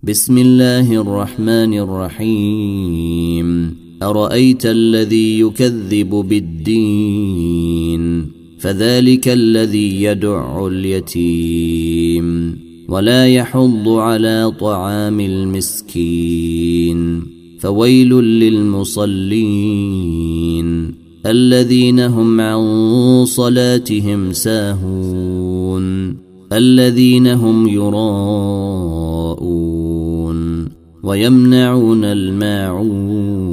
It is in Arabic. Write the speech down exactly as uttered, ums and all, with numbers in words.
بسم الله الرحمن الرحيم أرأيت الذي يكذب بالدين فذلك الذي يدع اليتيم ولا يحض على طعام المسكين فويل للمصلين الذين هم عن صلاتهم ساهون الذين هم يراءون ويمنعون الماعون